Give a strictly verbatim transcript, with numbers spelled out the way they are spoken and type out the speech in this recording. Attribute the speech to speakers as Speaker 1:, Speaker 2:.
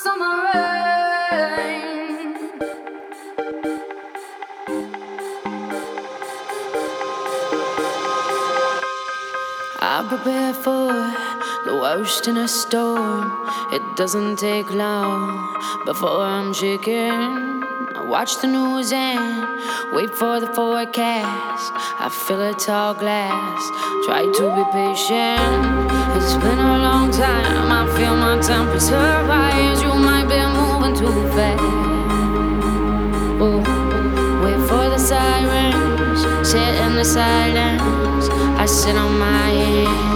Speaker 1: summer rain. I prepare for the worst in a storm. It doesn't take long before I'm shaking. I watch the news and wait for the forecast. I fill a tall glass, try to be patient. It's been a long time, I feel my temperature rise. You might be moving too fast. Ooh. Wait for the sirens, sit in the silence. I sit on my hands.